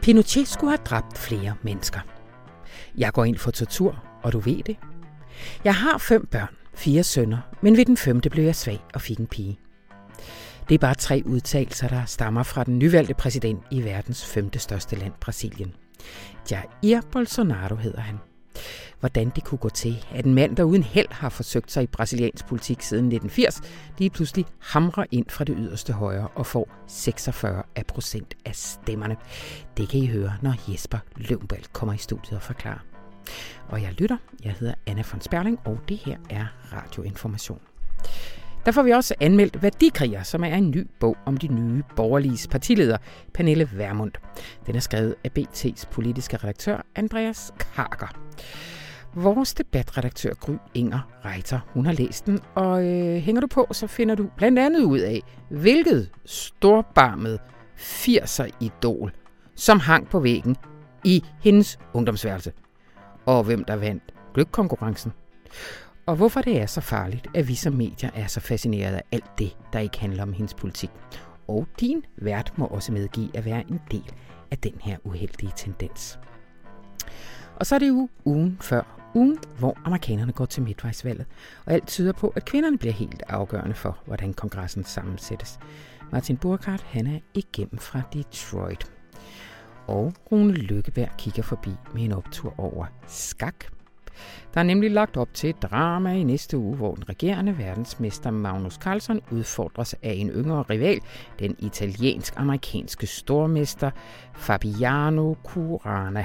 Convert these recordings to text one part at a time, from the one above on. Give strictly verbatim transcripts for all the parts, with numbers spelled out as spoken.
Pinochet skulle have dræbt flere mennesker. Jeg går ind for tortur, og du ved det. Jeg har fem børn, fire sønner, men ved den femte blev jeg svag og fik en pige. Det er bare tre udtalelser, der stammer fra den nyvalgte præsident i verdens femte største land, Brasilien. Jair Bolsonaro hedder han. Hvordan det kunne gå til, at en mand, der uden held har forsøgt sig i brasiliansk politik siden nitten firs, de pludselig hamrer ind fra det yderste højre og får seksogfyrre procent af stemmerne. Det kan I høre, når Jesper Løvnbalg kommer i studiet og forklarer. Og jeg lytter. Jeg hedder Anna von Sperling, og det her er Radioinformation. Der får vi også anmeldt Værdikriger, som er en ny bog om de nye borgerliges partileder, Pernille Vermund. Den er skrevet af B T's politiske redaktør, Andreas Karker. Vores debatredaktør, Gry Inger Reiter, hun har læst den, og øh, hænger du på, så finder du blandt andet ud af, hvilket storbarmet firser-idol, som hang på væggen i hendes ungdomsværelse, og hvem der vandt gløgkonkurrencen. Og hvorfor det er så farligt, at vi som medier er så fascineret af alt det, der ikke handler om hendes politik. Og din vært må også medgive at være en del af den her uheldige tendens. Og så er det jo ugen før ugen, hvor amerikanerne går til midtvejsvalget. Og alt tyder på, at kvinderne bliver helt afgørende for, hvordan kongressen sammensættes. Martin Burkhardt, han er igennem fra Detroit. Og Rune Lykkeberg kigger forbi med en optur over skak. Der er nemlig lagt op til et drama i næste uge, hvor den regerende verdensmester Magnus Carlsen udfordres af en yngre rival, den italiensk-amerikanske stormester Fabiano Caruana.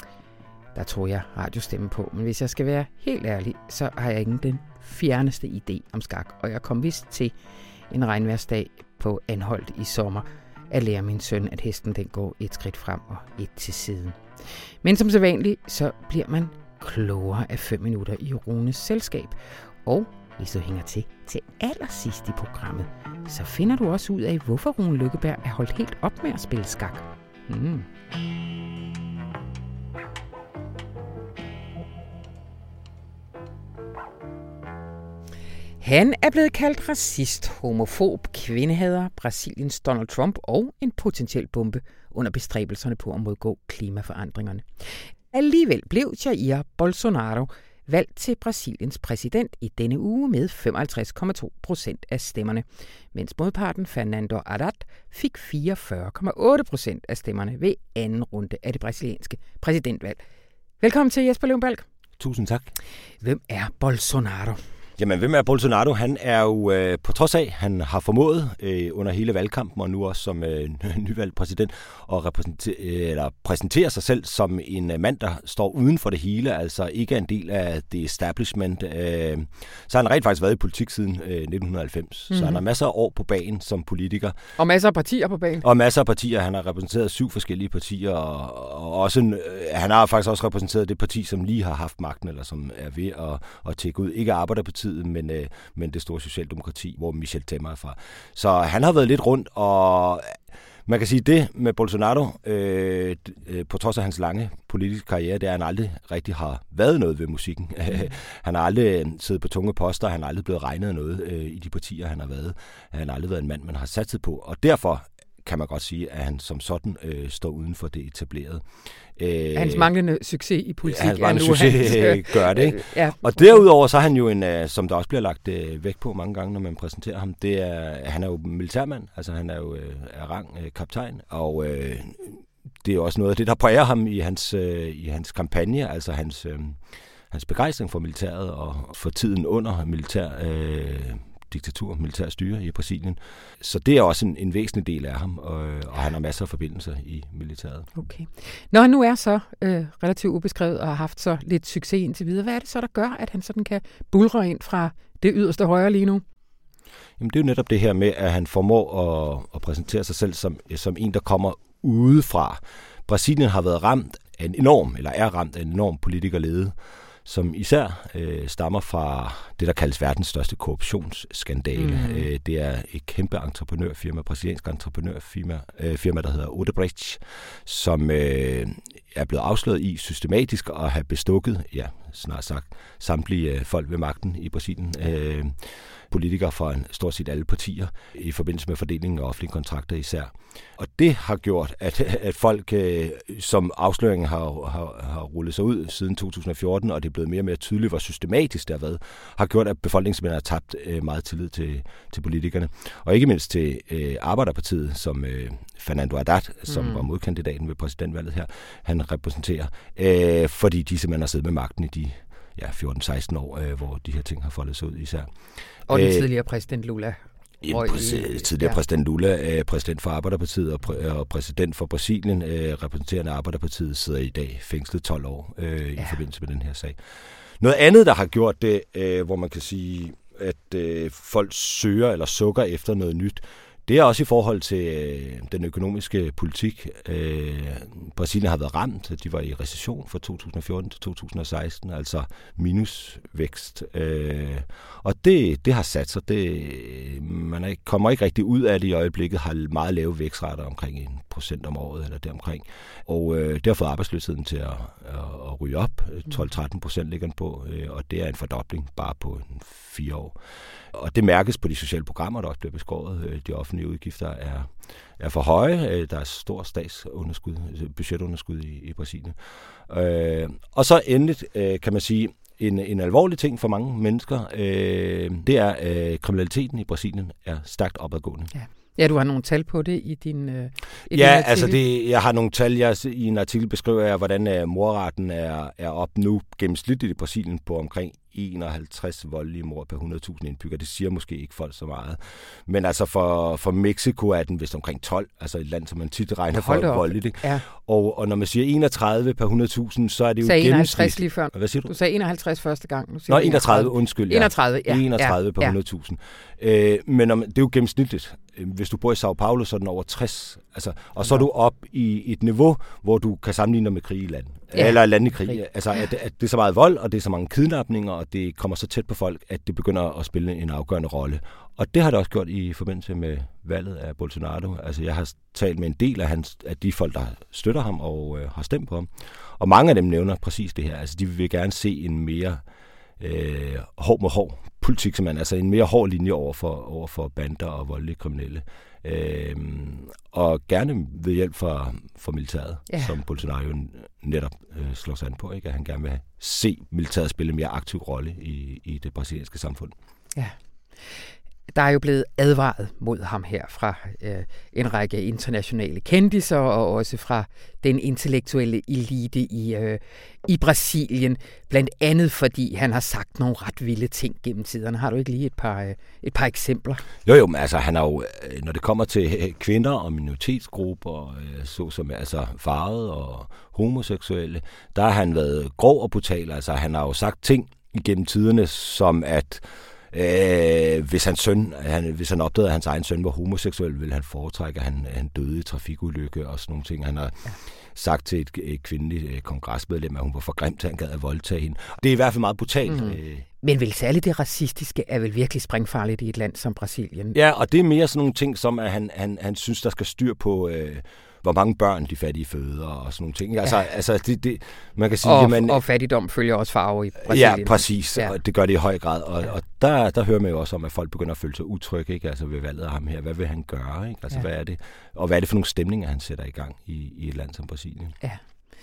Der tror jeg radiostemme på, men hvis jeg skal være helt ærlig, så har jeg ikke den fjerneste idé om skak, og jeg kom vist til en regnværsdag på Anholt i sommer at lære min søn, at hesten den går et skridt frem og et til siden. Men som sædvanligt, så bliver man klogere af fem minutter i Runes selskab. Og hvis du hænger til til allersidst i programmet, så finder du også ud af, hvorfor Rune Lykkeberg er holdt helt op med at spille skak. Mm. Han er blevet kaldt racist, homofob, kvindehader, Brasiliens Donald Trump og en potentiel bombe under bestræbelserne på at modgå klimaforandringerne. Alligevel blev Jair Bolsonaro valgt til Brasiliens præsident i denne uge med femoghalvtreds komma to procent af stemmerne, mens modparten Fernando Haddad fik fireogfyrre komma otte procent af stemmerne ved anden runde af det brasilianske præsidentvalg. Velkommen til Jesper Løvnbalg. Tusind tak. Hvem er Bolsonaro? Jamen, hvem er Bolsonaro? Han er jo, øh, på trods af, han har formået øh, under hele valgkampen, og nu også som øh, nyvalgt præsident, at repræsentere, eller præsentere sig selv som en mand, der står uden for det hele, altså ikke er en del af det establishment. Øh, så han har rent faktisk været i politik siden øh, nitten halvfems, mm-hmm. så han har masser af år på bagen som politiker. Og masser af partier på bagen. Og masser af partier. Han har repræsenteret syv forskellige partier, og, og også en, øh, han har faktisk også repræsenteret det parti, som lige har haft magten, eller som er ved at, at tække ud. Ikke Arbejderpartiet, Men, øh, men det store socialdemokrati, hvor Michel Temer er fra. Så han har været lidt rundt, og man kan sige det med Bolsonaro, øh, øh, på trods af hans lange politiske karriere, det er, at han aldrig rigtig har været noget ved musikken. Mm. Han har aldrig siddet på tunge poster, han har aldrig blevet regnet af noget øh, i de partier, han har været. Han har aldrig været en mand, man har satset på, og derfor kan man godt sige, at han som sådan øh, står uden for det etablerede. Øh, hans manglende succes i politik hans manglende er nu succes hans, gør det, ikke? Øh, ja. Og derudover så er han jo en, som der også bliver lagt øh, vægt på mange gange, når man præsenterer ham, det er, han er jo militærmand, altså han er jo øh, er rang øh, kaptajn, og øh, det er også noget af det, der præger ham i hans, øh, i hans kampagne, altså hans, øh, hans begejstring for militæret og for tiden under militær øh, diktatur, militær styre i Brasilien. Så det er også en, en væsentlig del af ham, og, og han har masser af forbindelser i militæret. Okay. Når han nu er så øh, relativt ubeskrevet og har haft så lidt succes indtil videre, hvad er det så, der gør, at han sådan kan bulre ind fra det yderste højre lige nu? Jamen, det er jo netop det her med, at han formår at, at præsentere sig selv som, som en, der kommer udefra. Brasilien har været ramt af en enorm, eller er ramt af en enorm politikerlede, som især øh, stammer fra det, der kaldes verdens største korruptionsskandale. Mm. Øh, det er et kæmpe entreprenørfirma, brasiliansk entreprenørfirma, øh, firma, der hedder Odebrecht, som øh, er blevet afsløret i systematisk at have bestukket, ja, snart sagt, samtlige øh, folk ved magten i Brasilien. Øh, politikere fra en, stort set alle partier i forbindelse med fordelingen af offentlige kontrakter især. Og det har gjort, at, at folk, som afsløringen har, har, har rullet sig ud siden to tusind og fjorten, og det er blevet mere og mere tydeligt, hvor systematisk det har været, har gjort, at befolkningen simpelthen har tabt meget tillid til, til politikerne. Og ikke mindst til øh, Arbejderpartiet, som øh, Fernando Haddad, som mm. var modkandidaten ved præsidentvalget her, han repræsenterer, øh, fordi de simpelthen har siddet med magten i de ja, fjorten seksten år, øh, hvor de her ting har foldet sig ud især. Og den tidligere præsident Lula. Ja, præ- tidligere ja. præsident Lula, øh, præsident for Arbejderpartiet og, præ- og præsident for Brasilien, øh, repræsenterende Arbejderpartiet, sidder i dag fængslet tolv år øh, ja. i forbindelse med den her sag. Noget andet, der har gjort det, øh, hvor man kan sige, at øh, folk søger eller sukker efter noget nyt, det er også i forhold til øh, den økonomiske politik. Øh, Brasilien har været ramt. De var i recession fra to tusind og fjorten til to tusind og seksten, altså minusvækst. Øh, og det, det har sat sig. Det, man er, kommer ikke rigtig ud af det i øjeblikket, har meget lave vækstrater, omkring en procent om året eller deromkring. Og øh, det har fået arbejdsløsheden til at, at, at ryge op. tolv til tretten procent ligger den på, øh, og det er en fordobling bare på fire år. Og det mærkes på de sociale programmer, der også bliver beskåret. De offentlige udgifter er, er for høje. Der er stor statsunderskud, budgetunderskud i, i Brasilien. Øh, og så endeligt kan man sige, en, en alvorlig ting for mange mennesker, øh, det er, at øh, kriminaliteten i Brasilien er stærkt opadgående. Ja. Ja, du har nogle tal på det i din, øh, i ja, din altså det, jeg har nogle tal. Jeg, I en artikel beskriver jeg, hvordan uh, mordraten er, er op nu gennemsnitligt i Brasilien på omkring enoghalvtreds voldelige mord per hundrede tusind indbyggere. Det siger måske ikke folk så meget. Men altså for, for Mexico er den vist omkring tolv, altså et land, som man tit regner for voldeligt. Ikke? Ja. Og, og når man siger enogtredive per hundrede tusind, så er det jo gennemsnit. Lige før. Hvad siger du? Du sagde enoghalvtreds første gang. Nu Nå, enogtredive, undskyld. Ja. enogtredive, ja. enogtredive ja. per hundrede tusind. Øh, men om, det er jo gennemsnitligt. Hvis du bor i Sao Paulo, så er den over tres. Altså, og så er du op i et niveau, hvor du kan sammenligne med krig i land. Ja. Eller land i krig. krig. Altså, at, at det er så meget vold, og det er så mange kidnapninger, og det kommer så tæt på folk, at det begynder at spille en afgørende rolle. Og det har det også gjort i forbindelse med valget af Bolsonaro. Altså, jeg har talt med en del af, hans, af de folk, der støtter ham og øh, har stemt på ham. Og mange af dem nævner præcis det her. Altså, de vil gerne se en mere øh, hård med hård politik, som man, altså en mere hård linje over for, over for bander og voldelige kriminelle. Øhm, og gerne ved hjælp fra, fra militæret, ja. Som Bolsonaro netop øh, slår sig an på, ikke? At han gerne vil se militæret spille en mere aktiv rolle i, i det brasilianske samfund. Ja. Der er jo blevet advaret mod ham her fra øh, en række internationale kendiser og også fra den intellektuelle elite i, øh, i Brasilien, blandt andet fordi han har sagt nogle ret vilde ting gennem tiderne. Har du ikke lige et par, øh, et par eksempler? Jo, jo, men altså han har jo, når det kommer til kvinder og minoritetsgrupper, øh, såsom altså farvede og homoseksuelle, der har han været grov og brutal. Altså han har jo sagt ting igennem tiderne, som at Øh, hvis hans søn, han, hvis han opdagede, at hans egen søn var homoseksuel, ville han foretrække, at han, han døde i trafikulykke og sådan nogle ting. Han har ja. sagt til et, et kvindeligt kongresmedlem, at hun var for grim til, at han gad at voldtage hende. Det er i hvert fald meget brutalt. Mm. Men vel særligt det racistiske er vel virkelig springfarligt i et land som Brasilien? Ja, og det er mere sådan nogle ting, som at han, han, han synes, der skal styr på Øh, hvor mange børn de fattige føder og sådan nogle ting. Altså, ja. altså det, det, man kan sige, og, jamen, og fattigdom følger også farve i Brasilien. Ja, præcis. Ja. Og det gør det i høj grad. Og, ja. og der, der hører man jo også om, at folk begynder at føle sig utrygge, ikke? Altså ved valget af ham her. Hvad vil han gøre? Ikke? Altså, ja. hvad er det? Og hvad er det for nogle stemninger, han sætter i gang i, i et land som Brasilien? Ja.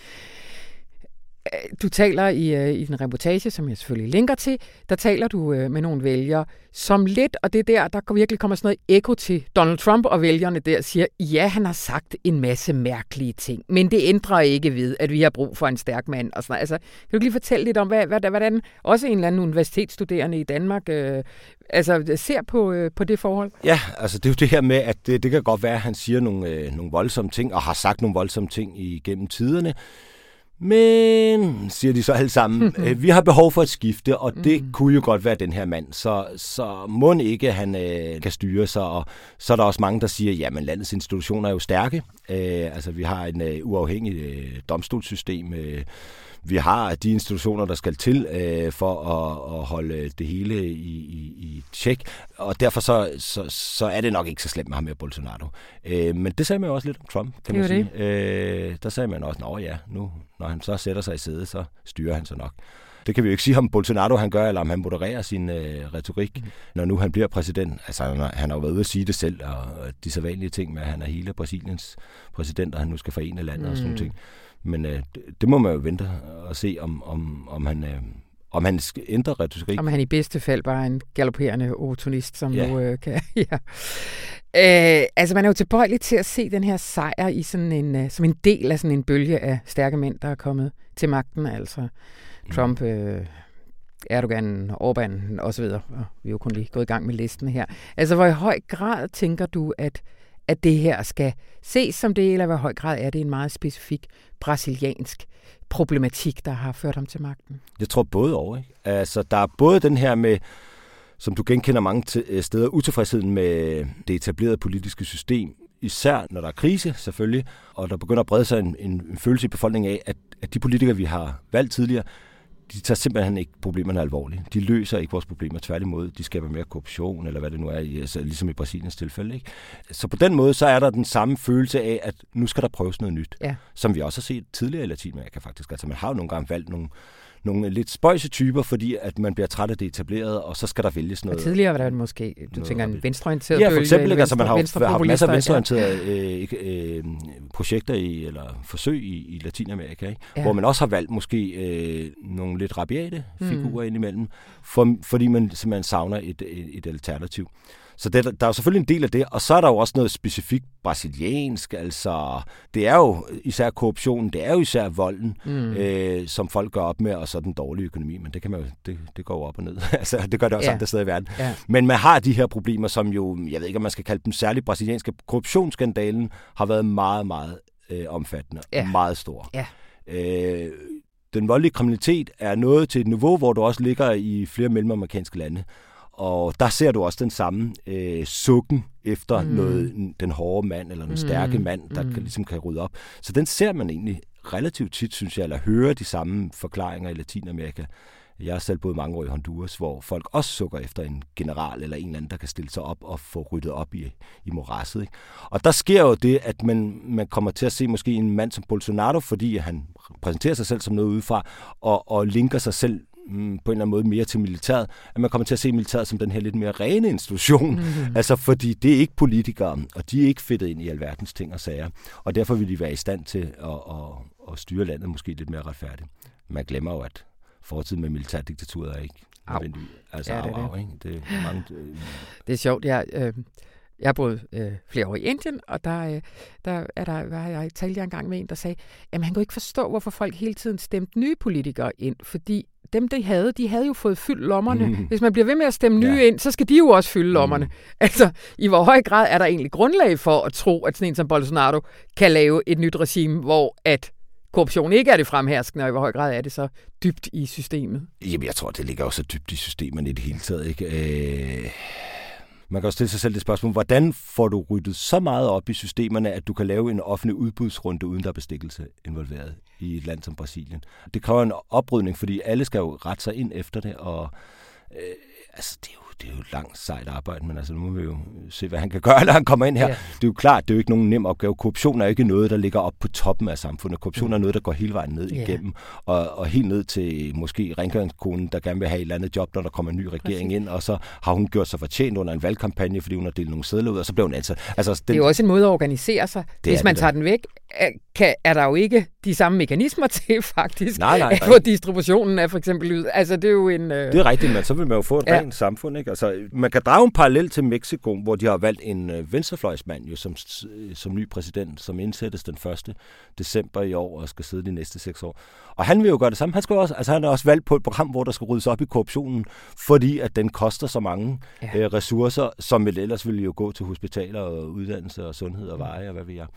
Du taler i, i en reportage, som jeg selvfølgelig linker til, der taler du med nogle vælgere, som lidt, og det der, der virkelig kommer sådan noget ekko til Donald Trump og vælgerne der, siger, ja, han har sagt en masse mærkelige ting, men det ændrer ikke ved, at vi har brug for en stærk mand. Og sådan. Altså, kan du lige fortælle lidt om, hvad, hvad, hvordan også en eller anden universitetsstuderende i Danmark øh, altså, ser på, øh, på det forhold? Ja, altså det er jo det her med, at det, det kan godt være, at han siger nogle, øh, nogle voldsomme ting, og har sagt nogle voldsomme ting igennem tiderne. Men, siger de så alle sammen, øh, vi har behov for et skifte, og det mm. kunne jo godt være den her mand. Så, så må ikke, han øh, kan styre sig, og så er der også mange, der siger, jamen landets institutioner er jo stærke. Øh, altså vi har en øh, uafhængig øh, domstolssystem, øh, vi har de institutioner, der skal til øh, for at, at holde det hele i, i, i tjek, og derfor så, så, så er det nok ikke så slemt med ham med Bolsonaro. Øh, men det sagde man jo også lidt om Trump, kan man sige. Øh, der sagde man også, at ja, nu, når han så sætter sig i sædet, så styrer han sig nok. Det kan vi jo ikke sige, om Bolsonaro han gør, eller om han modererer sin øh, retorik, mm. når nu han bliver præsident. Altså, han har, han har jo været ude at sige det selv, og, og de så vanlige ting med, at han er hele Brasiliens præsident, og han nu skal forene landet mm. og sådan ting. Men øh, det, det må man jo vente og se, om, om, om han... Øh, Om han ændrer retorik. Om han i bedste fald bare er en galopperende opportunist, som ja. nu øh, kan... ja. øh, altså, man er jo tilbøjelig til at se den her sejr i sådan en, uh, som en del af sådan en bølge af stærke mænd, der er kommet til magten. Altså Trump, øh, Erdogan, Orbán osv. Og vi er jo kun lige gået i gang med listen her. Altså, hvor i høj grad tænker du, at, at det her skal ses som det, eller hvor i høj grad er det en meget specifik brasiliansk problematik, der har ført ham til magten? Jeg tror både over, ikke? Altså, der er både den her med, som du genkender mange t- steder, utilfredsheden med det etablerede politiske system, især når der er krise, selvfølgelig, og der begynder at brede sig en, en, en følelse i befolkningen af, at, at de politikere, vi har valgt tidligere, de tager simpelthen ikke problemerne alvorligt. De løser ikke vores problemer, tværtimod. De skaber mere korruption, eller hvad det nu er, altså, ligesom i Brasiliens tilfælde. Ikke? Så på den måde, så er der den samme følelse af, at nu skal der prøves noget nyt. Ja. Som vi også har set tidligere i Latinamerika faktisk. Altså man har jo nogle gange valgt nogle, nogle lidt spøjse typer, fordi at man bliver træt af det etableret, og så skal der vælges noget. Og tidligere var der måske, du tænker, en venstreorienteret bølge? Ja, for eksempel, venstre, altså man har jo haft masser af venstreorienterede ja. øh, øh, projekter i, eller forsøg i, i Latinamerika, ikke? Ja. Hvor man også har valgt måske øh, nogle lidt rabiate figurer mm. indimellem, for, fordi man simpelthen savner et, et, et alternativ. Så det, der er jo selvfølgelig en del af det, og så er der jo også noget specifikt brasiliansk, altså det er jo især korruptionen, det er jo især volden, mm. øh, som folk gør op med, og så den dårlige økonomi, men det kan man jo, det, det går jo op og ned, altså det gør det også ja. andre steder i verden. Ja. Men man har de her problemer, som jo, jeg ved ikke om man skal kalde dem særligt brasilianske, korruptionsskandalen har været meget, meget øh, omfattende, ja. og meget stor. Ja. Øh, den voldelige kriminalitet er nået til et niveau, hvor du også ligger i flere mellemamerikanske lande. Og der ser du også den samme øh, sukken efter mm. noget, den hårde mand, eller den stærke mand, der mm. kan, ligesom kan rydde op. Så den ser man egentlig relativt tit, synes jeg, eller hører de samme forklaringer i Latinamerika. Jeg har selv boet mange år i Honduras, hvor folk også sukker efter en general eller en eller anden, der kan stille sig op og få ryddet op i, i morasset. Ikke? Og der sker jo det, at man, man kommer til at se måske en mand som Bolsonaro, fordi han præsenterer sig selv som noget udefra, og, og linker sig selv på en eller anden måde mere til militæret, at man kommer til at se militæret som den her lidt mere rene institution. Mm-hmm. Altså fordi det er ikke politikere, og de er ikke fedtet ind i alverdens ting og sager. Og derfor vil de være i stand til at, at, at styre landet måske lidt mere retfærdigt. Man glemmer jo, at fortiden med militærdiktaturet er ikke nødvendigt. Altså ja, det, er af, det. Ikke? Det, er mange, øh... det er sjovt, jeg... Øh... Jeg har boet øh, flere år i Indien, og der, øh, der er der, var jeg talte jeg engang med en, der sagde, at han kunne ikke forstå, hvorfor folk hele tiden stemte nye politikere ind, fordi dem, de havde, de havde jo fået fyldt lommerne. Mm. Hvis man bliver ved med at stemme nye ja. ind, så skal de jo også fylde lommerne. Mm. Altså, i hvor høj grad er der egentlig grundlag for at tro, at sådan en som Bolsonaro kan lave et nyt regime, hvor at korruption ikke er det fremherskende, og i hvor høj grad er det så dybt i systemet? Jamen, jeg tror, det ligger også så dybt i systemet i det hele taget, ikke? Øh... Man kan også stille sig selv det spørgsmål, hvordan får du ryddet så meget op i systemerne, at du kan lave en offentlig udbudsrunde, uden der er bestikkelse involveret i et land som Brasilien. Det kræver en oprydning, fordi alle skal jo rette sig ind efter det, og øh, altså, det er jo det er jo et langt sejt arbejde, men altså nu må vi jo se, hvad han kan gøre, når han kommer ind her. Ja. Det er jo klart, det er jo ikke nogen nem opgave. Korruption er ikke noget, der ligger op på toppen af samfundet. Korruption mm. er noget, der går hele vejen ned ja. igennem, og, og helt ned til måske rengøringskonen, der gerne vil have et eller andet job, når der kommer en ny regering Præcis. ind, og så har hun gjort sig fortjent under en valgkampagne, fordi hun har delt nogle sedler ud, og så blev hun ansat. Altså, den, det er jo også en måde at organisere sig. Hvis man tager den væk, kan, er der jo ikke de samme mekanismer til, faktisk, nej, nej, nej. på distributionen af for eksempel lyd. Altså, det er jo en... Øh... Det er rigtigt, men så vil man jo få et ja. rent samfund, ikke? Altså, man kan drage en parallel til Mexico, hvor de har valgt en øh, venstrefløjsmand jo, som, som ny præsident, som indsættes den første december i år, og skal sidde de næste seks år. Og han vil jo gøre det samme. Han, skal også, altså, han er også valgt på et program, hvor der skal ryddes op i korruptionen, fordi at den koster så mange ja. øh, ressourcer, som vel ellers ville jo gå til hospitaler og uddannelse og sundhed og veje og hvad ved jeg.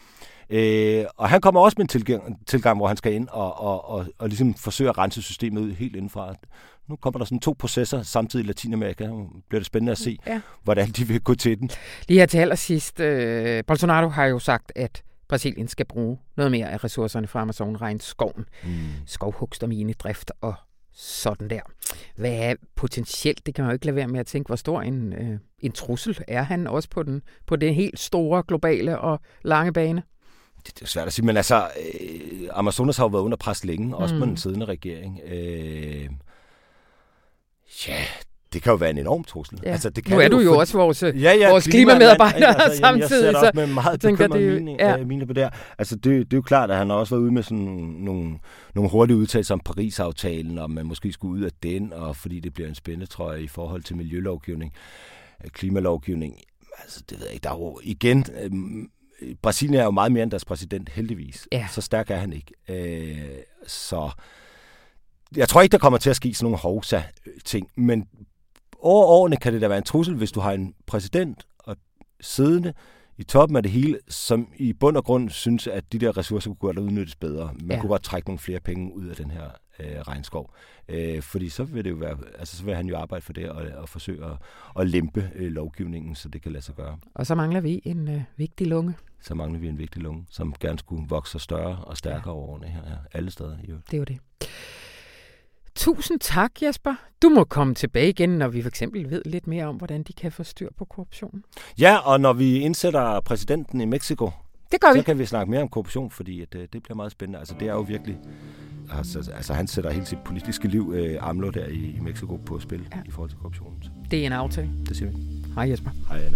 Øh, og han kommer også med en tilgang, tilgang, hvor han skal ind og, og, og, og ligesom forsøge at rense systemet ud helt indenfra. Nu kommer der sådan to processer samtidig i Latinamerika. Nu bliver det spændende at se, ja. hvordan de vil gå til den. Lige her til allersidst. Øh, Bolsonaro har jo sagt, at Brasilien skal bruge noget mere af ressourcerne fra Amazon-regnskoven, mm. skovhugst og minedrift og sådan der. Hvad er potentielt? Det kan man jo ikke lade være med at tænke, hvor stor en, øh, en trussel er han også på den på det helt store, globale og lange bane? Det er svært at sige, men altså, øh, Amazonas har jo været under pres længe, også mm. på den siddende regering. Øh, ja, det kan jo være en enorm trussel. Ja. Altså, det kan nu er det du jo for... også vores, ja, ja, vores klimamedarbejdere altså, samtidig. Jeg ser også med meget bekymrede mine, ja. mine på det her. Altså, det, det er jo klart, at han har også været ude med sådan nogle, nogle hurtige udtalelser om Paris-aftalen, og man måske skulle ud af den, og fordi det bliver en spændetrøje i forhold til miljølovgivning, klimalovgivning. Altså, det ved jeg ikke. Der er jo igen... Øh, Brasilien er jo meget mere end deres præsident, heldigvis. Ja. Så stærk er han ikke. Øh, så jeg tror ikke, der kommer til at ske sådan nogle hovsa-ting, men over årene kan det da være en trussel, hvis du har en præsident og siddende i toppen af det hele, som i bund og grund synes, at de der ressourcer kunne godt udnyttes bedre. Man ja. kunne godt trække nogle flere penge ud af den her øh, regnskov. Øh, fordi så vil det jo være, altså så vil han jo arbejde for det og, og forsøge at, at lempe øh, lovgivningen, så det kan lade sig gøre. Og så mangler vi en øh, vigtig lunge. Så mangler vi en vigtig lunge, som gerne skulle vokse større og stærkere ja. over årene her, ja, alle steder i øvrigt. Det er jo det. Tusind tak, Jesper. Du må komme tilbage igen, når vi for eksempel ved lidt mere om, hvordan de kan få styr på korruption. Ja, og når vi indsætter præsidenten i Mexico, det gør vi. Så kan vi snakke mere om korruption, fordi at, uh, det bliver meget spændende. Altså, det er jo virkelig... Altså, altså han sætter hele sit politiske liv, uh, AMLO, der i, i Mexico på spil ja. i forhold til korruptionen. Det er en aftale. Det siger vi. Hej Jesper. Hej Anna.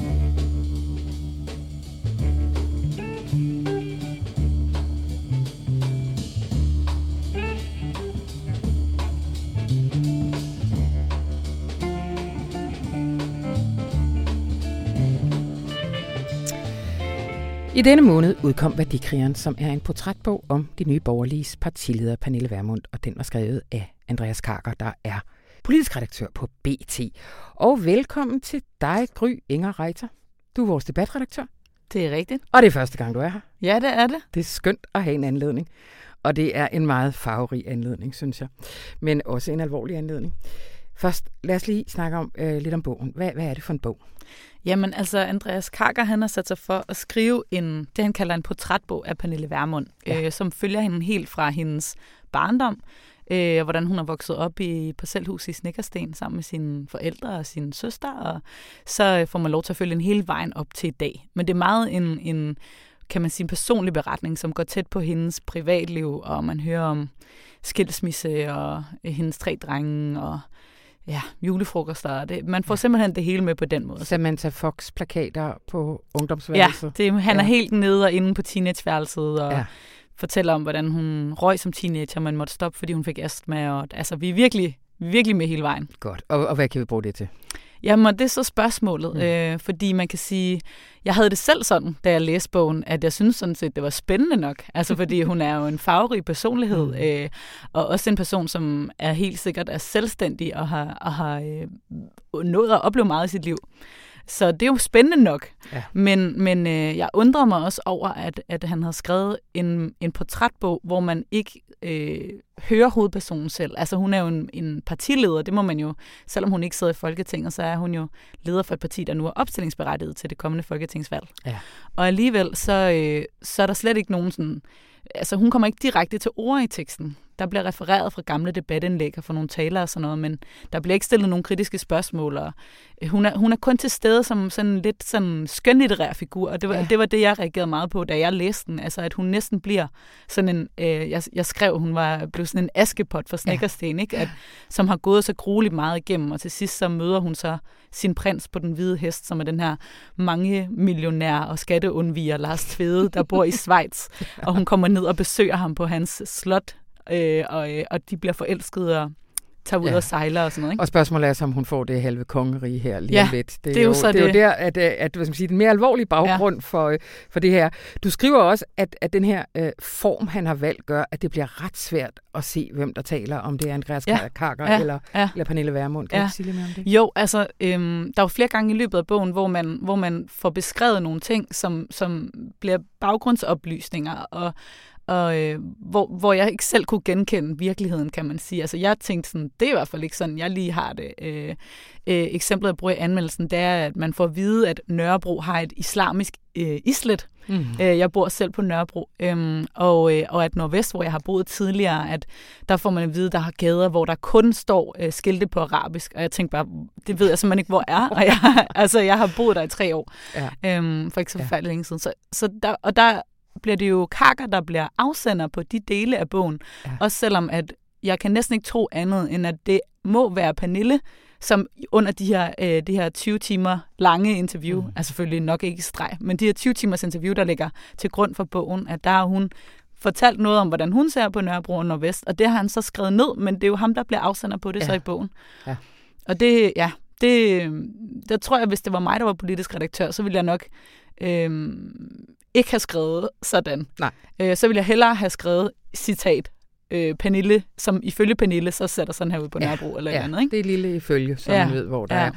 I denne måned udkom Værdikrigeren, som er en portrætbog om de nye borgerliges partileder Pernille Vermund, og den var skrevet af Andreas Karker, der er politisk redaktør på B T. Og velkommen til dig, Gry Inger Reiter. Du er vores debatredaktør. Det er rigtigt. Og det er første gang, du er her. Ja, det er det. Det er skønt at have en anledning. Og det er en meget farverig anledning, synes jeg. Men også en alvorlig anledning. Først, lad os lige snakke om øh, lidt om bogen. Hvad, hvad er det for en bog? Jamen altså, Andreas Karker, han har sat sig for at skrive en, det han kalder en portrætbog af Pernille Vermund, ja. øh, som følger hende helt fra hendes barndom, øh, hvordan hun har vokset op i parcelhus i Snekkersten sammen med sine forældre og sin søster, og så får man lov til at følge en hele vejen op til i dag. Men det er meget en, en kan man sige, en personlig beretning, som går tæt på hendes privatliv, og man hører om skilsmisse og hendes tre drenge og ja, julefrokoster. Det, man får simpelthen det hele med på den måde. Samantha Fox-plakater på ungdomsværelset. Ja, det, han ja. er helt nede og inde på teenageværelset og ja. fortæller om, hvordan hun røg som teenager, man måtte stoppe, fordi hun fik astma. Og, altså, vi er virkelig, virkelig med hele vejen. Godt. Og, og hvad kan vi bruge det til? Jamen, det er så spørgsmålet, mm. øh, fordi man kan sige, jeg havde det selv sådan, da jeg læste bogen, at jeg synes sådan set, det var spændende nok. Altså, fordi hun er jo en farverig personlighed, mm. øh, og også en person, som er helt sikkert er selvstændig og har, og har øh, nået at opleve meget i sit liv. Så det er jo spændende nok. Ja. Men, men øh, jeg undrer mig også over, at, at han har skrevet en, en portrætbog, hvor man ikke øh, hører hovedpersonen selv. Altså hun er jo en, en partileder, det må man jo, selvom hun ikke sidder i Folketinget, så er hun jo leder for et parti, der nu er opstillingsberettiget til det kommende folketingsvalg. Ja. Og alligevel, så, øh, så er der slet ikke nogen sådan... Altså hun kommer ikke direkte til ord i teksten. Der bliver refereret fra gamle debatindlæg og fra nogle taler og sådan noget, men der bliver ikke stillet nogle kritiske spørgsmål. Og hun, er, hun er kun til stede som sådan lidt sådan skønlitterær figur, og det var, ja. det var det, jeg reagerede meget på, da jeg læste den. Altså, at hun næsten bliver sådan en... Øh, jeg, jeg skrev, hun var blevet sådan en askepot for Snekkersten, ja. ikke? At, som har gået så grueligt meget igennem, og til sidst så møder hun så sin prins på den hvide hest, som er den her mange millionær og skatteundviger Lars Tvede, der bor i Schweiz, ja. Og hun kommer ned og besøger ham på hans slot, Øh, og, og de bliver forelskede og tager ud ja. og sejler og sådan noget. Ikke? Og spørgsmålet er så, om hun får det halve kongerige her lige ja, lidt. Det er, det er jo, jo så det. det. Er jo der, at, at hvad skal man sige, den mere alvorlige baggrund ja. for, for det her. Du skriver også, at, at den her øh, form, han har valgt, gør, at det bliver ret svært at se, hvem der taler, om det er Andreas ja. Karker ja. Eller, ja. eller Pernille Vermund. Kan ja. du sige lidt mere om det? Jo, altså, øhm, der er jo flere gange i løbet af bogen, hvor man, hvor man får beskrevet nogle ting, som, som bliver baggrundsoplysninger, og og øh, hvor, hvor jeg ikke selv kunne genkende virkeligheden, kan man sige. Altså jeg tænkte sådan, det er i hvert fald ikke sådan, jeg lige har det. Øh, øh, eksemplet, jeg bruger i anmeldelsen, det er, at man får at vide, at Nørrebro har et islamisk øh, islet. Mm. Øh, jeg bor selv på Nørrebro, øhm, og, øh, og at Nordvest, hvor jeg har boet tidligere, at der får man at vide, der har gader, hvor der kun står øh, skilte på arabisk, og jeg tænkte bare, det ved jeg simpelthen ikke, hvor er, og jeg, altså, jeg har boet der i tre år, ja. øhm, for ikke så forfærdeligt ja. længe siden. Så, så der, og der bliver det jo Kakker, der bliver afsender på de dele af bogen, ja. også selvom at jeg kan næsten ikke tro andet, end at det må være Pernille, som under de her, øh, det her tyve timer lange interview, mm. altså selvfølgelig nok ikke streg, men de her tyve timers interview, der ligger til grund for bogen, at der har hun fortalt noget om, hvordan hun ser på Nørrebro og Nordvest, og det har han så skrevet ned, men det er jo ham, der bliver afsender på det ja. så i bogen. Ja. Og det, ja, det, der tror jeg, hvis det var mig, der var politisk redaktør, så ville jeg nok øh, ikke have skrevet sådan. Nej. Øh, så ville jeg hellere have skrevet citat, Øh, Pernille, som ifølge Pernille, så sætter sådan her ud på Nørrebro ja, eller ja, andet, ikke? Det er lille ifølge, så ja, man ved, hvor der ja. er.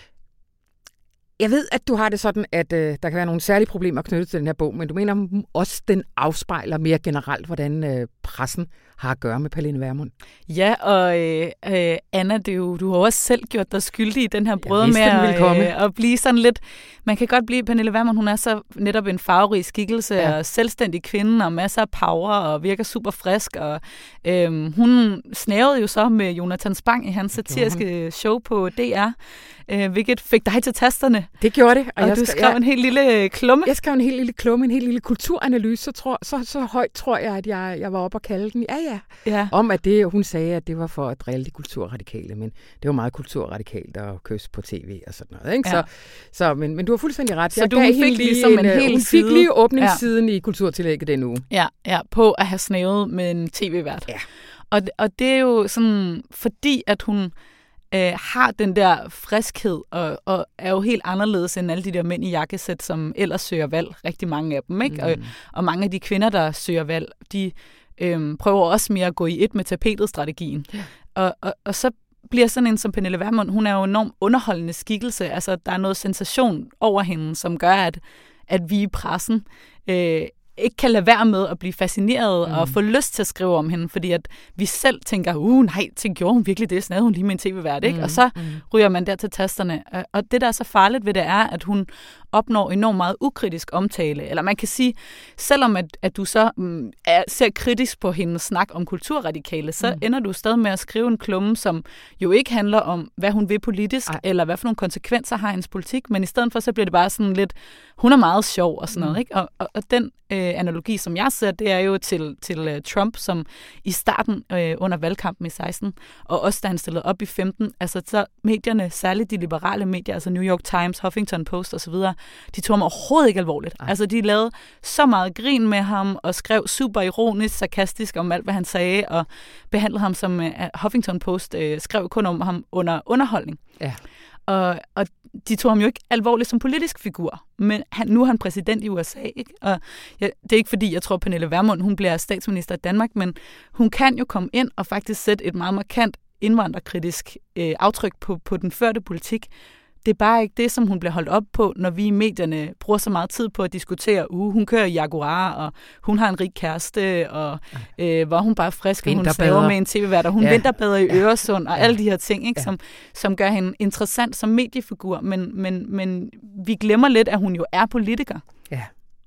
Jeg ved, at du har det sådan, at øh, der kan være nogle særlige problemer knyttet til den her bog, men du mener også, den afspejler mere generelt, hvordan øh, pressen har at gøre med Pernille Vermund. Ja, og øh, øh, Anna, det er jo, du har også selv gjort dig skyldig i den her brød med at, øh, at blive sådan lidt... Man kan godt blive Pernille Vermund, hun er så netop en farverig skikkelse ja. og selvstændig kvinde og masser af power og virker super frisk. Og øh, hun snævede jo så med Jonathan Spang i hans satiriske show på D R, øh, hvilket fik dig til tasterne. Det gjorde det. Og, og jeg du skrev, skrev en helt lille klumme. Jeg skrev en helt lille klumme, en helt lille kulturanalyse. Så, tror, så, så højt tror jeg, at jeg, jeg var oppe og kalde den. Ja, ja. Ja. Om at det, hun sagde, at det var for at drille de kulturradikale, men det var meget kulturradikalt at kysse på tv og sådan noget. Ikke? Ja. Så, så, men, men du har fuldstændig ret. Så jeg du fik lige ligesom en, en hel hun side. Fik lige åbningssiden ja. i kulturtillægget den uge. Ja, ja, på at have snævet med en tv-vært. Ja. Og, og det er jo sådan, fordi at hun øh, har den der friskhed, og, og er jo helt anderledes end alle de der mænd i jakkesæt, som ellers søger valg. Rigtig mange af dem, ikke? Mm. Og, og mange af de kvinder, der søger valg, de Øhm, prøver også mere at gå i et med tapetet-strategien. Ja. Og, og, og så bliver sådan en som Pernille Vermund, hun er jo enormt underholdende skikkelse. Altså, der er noget sensation over hende, som gør, at, at vi i pressen øh, ikke kan lade være med at blive fascineret mm. og få lyst til at skrive om hende, fordi at vi selv tænker, uh, nej, det gjorde hun virkelig det, snadede hun lige med en tv-vært, ikke? Mm. Og så mm. ryger man der til tasterne. Og det, der er så farligt ved det, er, at hun opnår enormt meget ukritisk omtale. Eller man kan sige, selvom at, at du så mm, er, ser kritisk på hendes snak om kulturradikale, så mm. ender du stadig med at skrive en klumme, som jo ikke handler om, hvad hun vil politisk, Ej. eller hvad for nogle konsekvenser har hendes politik, men i stedet for, så bliver det bare sådan lidt, hun er meget sjov og sådan noget, mm. ikke? Og, og, og den øh, analogi, som jeg ser, det er jo til, til uh, Trump, som i starten øh, under valgkampen i seksten, og også da han stillede op i femten, altså så medierne, særligt de liberale medier, altså New York Times, Huffington Post osv., de tog ham overhovedet ikke alvorligt. Ej. Altså, de lavede så meget grin med ham, og skrev super ironisk, sarkastisk om alt, hvad han sagde, og behandlede ham som uh, Huffington Post uh, skrev kun om ham under underholdning. Ja. Og, og de tog ham jo ikke alvorligt som politisk figur, men han, nu er han præsident i U S A, ikke? Og ja, det er ikke fordi, jeg tror, Pernille Vermund, hun bliver statsminister i Danmark, men hun kan jo komme ind og faktisk sætte et meget markant indvandrerkritisk øh, aftryk på, på den førte politik. Det er bare ikke det, som hun bliver holdt op på, når vi i medierne bruger så meget tid på at diskutere, uh, hun kører i Jaguar, og hun har en rig kæreste, og øh, hvor hun bare er frisk, og hun snaver med en tv-vært, og hun ja. vinterbader i Øresund, og ja. alle de her ting, ikke, ja. som, som gør hende interessant som mediefigur. Men, men, men vi glemmer lidt, at hun jo er politiker. Ja.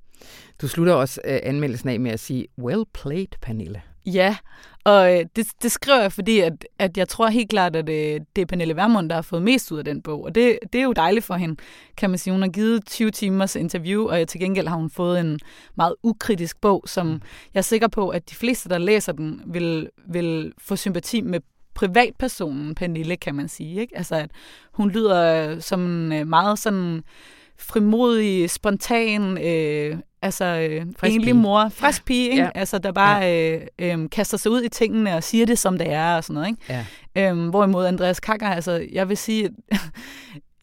Du slutter også øh, anmeldelsen af med at sige, well played, Pernille. Ja, og øh, det, det skriver jeg, fordi at, at jeg tror helt klart, at øh, det er Pernille Vermund, der har fået mest ud af den bog. Og det, det er jo dejligt for hende, kan man sige. Hun har givet tyve timers interview, og til gengæld har hun fået en meget ukritisk bog, som jeg er sikker på, at de fleste, der læser den, vil, vil få sympati med privatpersonen Pernille, kan man sige. Ikke? Altså, at hun lyder som en meget sådan frimodig, spontan, øh, altså øh, egentlig mor, frisk pige, ikke? Ja. Altså, der bare ja. øh, øh, kaster sig ud i tingene og siger det, som det er, og sådan noget, ikke? Ja. Øhm, hvorimod Andreas Kakker, altså, jeg vil sige, jeg,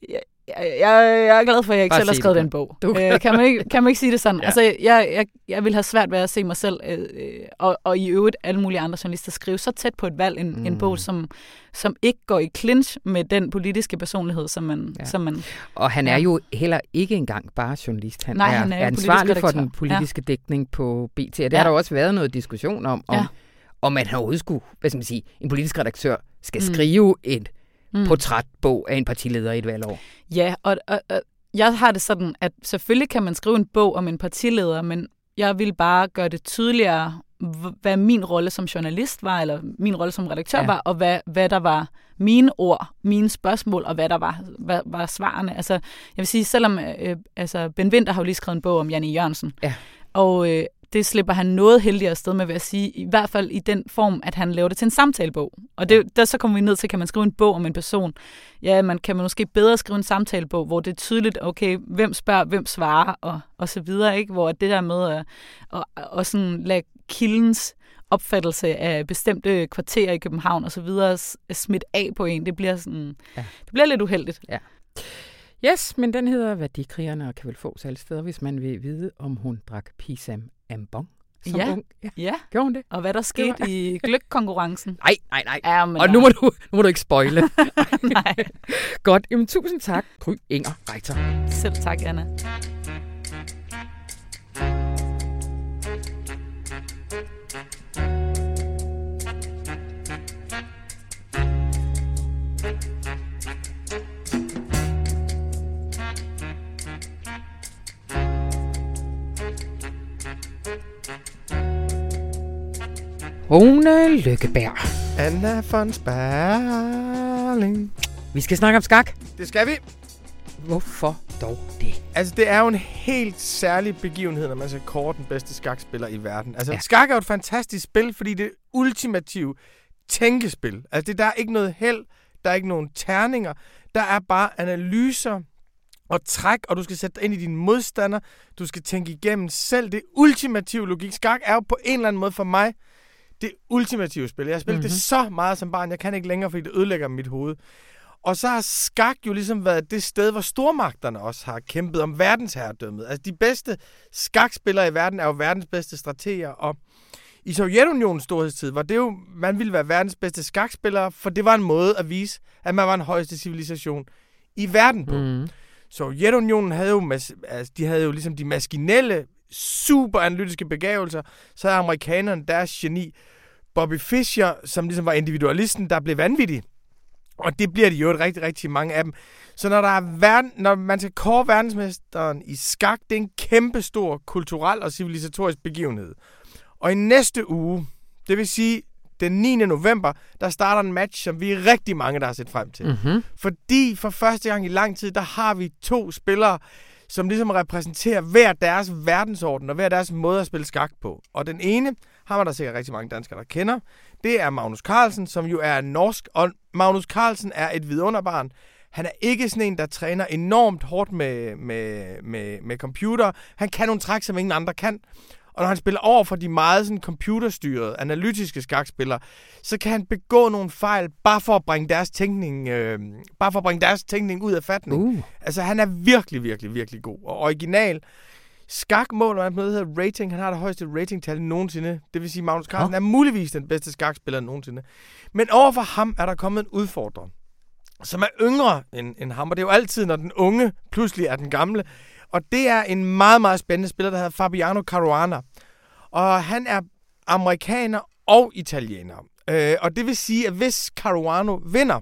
Jeg, jeg, jeg er glad for, at jeg ikke Bare selv har skrevet det. den bog. Du. Øh, kan, man ikke, kan man ikke sige det sådan? Ja. Altså, jeg, jeg, jeg vil have svært ved at se mig selv, øh, og, og i øvrigt alle mulige andre journalister, skrive så tæt på et valg en, mm. en bog, som, som ikke går i clinch med den politiske personlighed, som man... Ja. Som man Og han er ja. jo heller ikke engang bare journalist. Han, Nej, er, han er er ansvarlig for den redaktør. politiske ja. dækning på B T. Og det Ja. har der også været noget diskussion om, om, Ja. om man overhovedet skulle, hvad skal man sige, en politisk redaktør skal Mm. skrive et Mm. portrætbog af en partileder i et valgår. Ja, og, og, og jeg har det sådan, at selvfølgelig kan man skrive en bog om en partileder, men jeg vil bare gøre det tydeligere, hvad min rolle som journalist var, eller min rolle som redaktør ja. var, og hvad, hvad der var mine ord, mine spørgsmål, og hvad der var, hvad, var svarene. Altså, jeg vil sige, selvom øh, altså, Ben Winther har jo lige skrevet en bog om Jan E. Jørgensen, ja. og øh, det slipper han noget heldigere sted med, vil jeg sige, i hvert fald i den form, at han laver det til en samtalebog. Og det, der så kommer vi ned til, kan man skrive en bog om en person. Ja, man kan man måske bedre skrive en samtalebog, hvor det er tydeligt, okay, hvem spørger, hvem svarer, og, og så videre, ikke? Hvor det der med at og, og sådan lade kildens opfattelse af bestemte kvarterer i København og så videre smidt af på en, det bliver sådan, ja. det bliver lidt uheldigt. Ja. Yes, men den hedder Værdikrigerne og kan vel fås alle steder, hvis man vil vide, om hun drak Pisang Ambon som ja. ung. Ja, ja. Gjorde hun det? Og hvad der skete var... i gløgkonkurrencen. Nej, nej, nej. Ja, men og nu må, du, nu må du ikke spoile. Nej. Godt, jamen tusind tak, Gry Inger Reiter. Selv tak, Anna. Rune Lykkeberg. Anna von Sperling. Vi skal snakke om skak. Det skal vi. Hvorfor dog det? Altså, det er jo en helt særlig begivenhed, når man skal kåre den bedste skakspiller i verden. Altså, Ja. ja. skak er jo et fantastisk spil, fordi det er ultimativt tænkespil. Altså, det, der er ikke noget held, der er ikke nogen terninger. Der er bare analyser og træk, og du skal sætte dig ind i dine modstander. Du skal tænke igennem selv. Det ultimative logik. Skak er jo på en eller anden måde for mig det ultimative spil. Jeg har spillet mm-hmm. det så meget som barn. Jeg kan ikke længere, fordi det ødelægger mit hoved. Og så har skak jo ligesom været det sted, hvor stormagterne også har kæmpet om verdensherredømmet. Altså de bedste skakspillere i verden er jo verdens bedste strateger. Og i Sovjetunionens storhedstid var det jo, man ville være verdens bedste skakspillere, for det var en måde at vise, at man var den højeste civilisation i verden på. Mm. Sovjetunionen havde jo, altså, de havde jo ligesom de maskinelle, super analytiske begavelser. Så er amerikanerne deres geni. Bobby Fischer, som ligesom var individualisten, der blev vanvittig. Og det bliver de jo et rigtig, rigtig mange af dem. Så når, der er verden, når man skal kåre verdensmesteren i skak, det er en kæmpe stor kulturel og civilisatorisk begivenhed. Og i næste uge, det vil sige den niende november, der starter en match, som vi er rigtig mange, der har set frem til. Mm-hmm. Fordi for første gang i lang tid, der har vi to spillere, som ligesom repræsenterer hver deres verdensorden og hver deres måde at spille skak på. Og den ene har man der sikkert rigtig mange danskere, der kender. Det er Magnus Carlsen, som jo er norsk, og Magnus Carlsen er et vidunderbarn. Han er ikke sådan en, der træner enormt hårdt med, med, med, med computer. Han kan nogle træk, som ingen andre kan. Og når han spiller over for de meget sådan, computerstyrede, analytiske skakspillere, så kan han begå nogle fejl, bare for at bringe deres tænkning, øh, bare for at bringe deres tænkning ud af fatning. Uh. Altså, han er virkelig, virkelig, virkelig god. Og original skakmål, og noget hedder rating. Han har det højeste ratingtal nogensinde. Det vil sige, Magnus Carlsen oh. er muligvis den bedste skakspiller nogensinde. Men overfor ham er der kommet en udfordrer, som er yngre end, end ham. Og det er jo altid, når den unge pludselig er den gamle. Og det er en meget, meget spændende spiller, der hedder Fabiano Caruana. Og han er amerikaner og italiener. Øh, og det vil sige, at hvis Caruano vinder,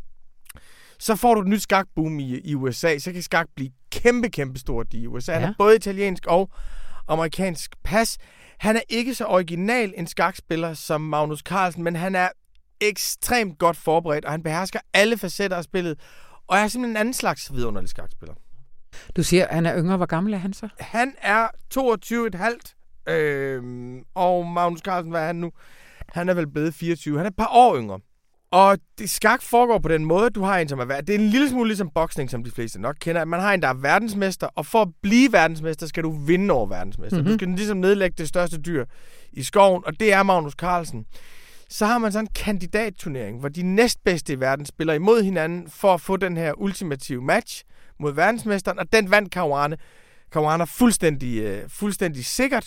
så får du et nyt skakboom i, i U S A. Så kan skak blive kæmpe, kæmpe stort i U S A. Ja. Han er både italiensk og amerikansk pas. Han er ikke så original en skakspiller som Magnus Carlsen, men han er ekstremt godt forberedt, og han behersker alle facetter af spillet, og er simpelthen en anden slags vidunderlig skakspiller. Du siger, at han er yngre. Hvor gammel er han så? Han er toogtyve komma fem. Øhm, og Magnus Carlsen, hvad er han nu? Han er vel blevet fireogtyve. Han er et par år yngre. Og det skak foregår på den måde, du har en, som er verdensmester. Det er en lille smule ligesom boksning, som de fleste nok kender. Man har en, der er verdensmester, og for at blive verdensmester, skal du vinde over verdensmester. Mm-hmm. Du skal ligesom nedlægge det største dyr i skoven, og det er Magnus Carlsen. Så har man sådan en kandidatturnering, hvor de næstbedste i verden spiller imod hinanden for at få den her ultimative match mod verdensmesteren, og den vandt Caruana. Caruana fuldstændig, øh, fuldstændig sikkert.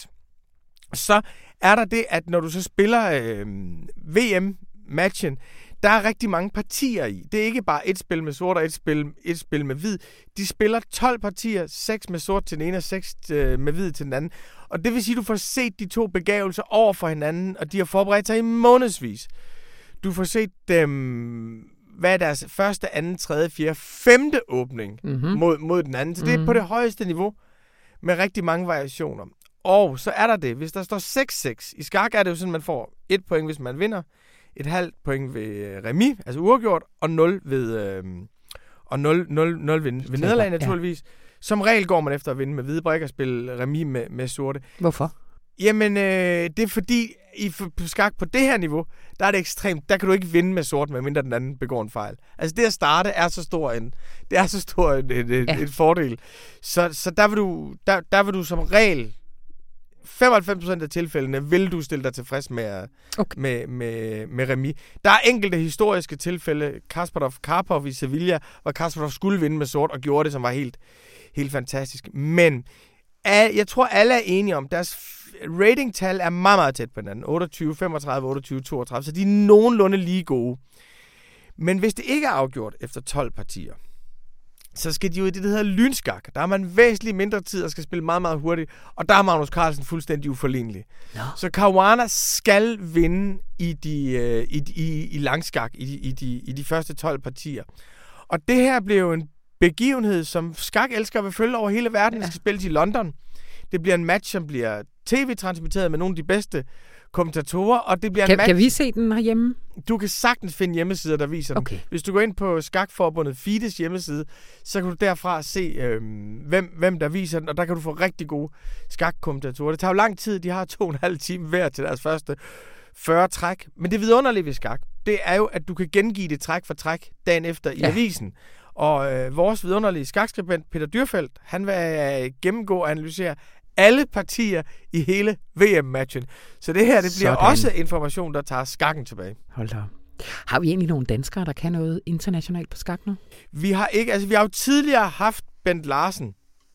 Så er der det, at når du så spiller øh, V M-matchen, der er rigtig mange partier i. Det er ikke bare et spil med sort og et spil, et spil med hvid. De spiller tolv partier, seks med sort til den ene og seks øh, med hvid til den anden. Og det vil sige, at du får set de to begavelser over for hinanden, og de har forberedt sig i månedsvis. Du får set dem, hvad er deres første, anden, tredje, fjerde, femte åbning mm-hmm. mod, mod den anden. Så det er mm-hmm. på det højeste niveau med rigtig mange variationer. Og så er der det, hvis der står seks seks. I skak er det jo sådan, at man får et point, hvis man vinder, et halvt point ved remis, altså uafgjort, og nul ved, øh, og nul, nul, nul ved, ved nederlag naturligvis. Ja. Som regel går man efter at vinde med hvide brikker og spille remis med, med sorte. Hvorfor? Jamen, øh, det er fordi, i på skak på det her niveau, der er det ekstremt. Der kan du ikke vinde med sort, medmindre den anden begår en fejl. Altså det at starte er så stor en, det er så stor en, en, en, ja. en fordel. Så, så der, vil du, der, der vil du som regel, femoghalvfems procent af tilfældene, vil du stille dig tilfreds med, okay. med, med, med remis. Der er enkelte historiske tilfælde. Kasparov Karpov i Sevilla, hvor Kasparov skulle vinde med sort, og gjorde det, som var helt, helt fantastisk. Men jeg tror, alle er enige om, deres ratingtal er meget, meget tæt på hinanden. otteogtyve, femogtredive, otteogtyve, toogtredive, så de er nogenlunde lige gode. Men hvis det ikke er afgjort efter tolv partier, så skal de jo i det, der hedder lynskak. Der har man væsentligt mindre tid og skal spille meget, meget hurtigt. Og der er Magnus Carlsen fuldstændig uforlignelig. No. Så Caruana skal vinde i, de, øh, i, i, i langskak, i, de, i, de, i de første tolv partier. Og det her bliver jo en begivenhed, som skakelskere vil følge over hele verden. Ja. Det skal spilles i London. Det bliver en match, som bliver tv-transmitteret med nogle af de bedste kommentatorer, og det bliver kan, en match. Kan vi se den herhjemme? Du kan sagtens finde hjemmesider, der viser okay. den. Hvis du går ind på Skakforbundet F I D E's hjemmeside, så kan du derfra se, øh, hvem, hvem der viser den, og der kan du få rigtig gode skakkommentatorer. Det tager jo lang tid. De har to og en halv time hver til deres første fyrre træk. Men det vidunderlige ved skak, det er jo, at du kan gengive det træk for træk dagen efter i ja. avisen. Og øh, vores vidunderlige skakskribent, Peter Dyrfeldt, han vil øh, gennemgå og analysere alle partier i hele V M-matchen. Så det her, det bliver Sådan. også information, der tager skakken tilbage. Hold da. Har vi egentlig nogle danskere, der kan noget internationalt på skak nu? Vi har ikke, altså vi har jo tidligere haft Bent Larsen,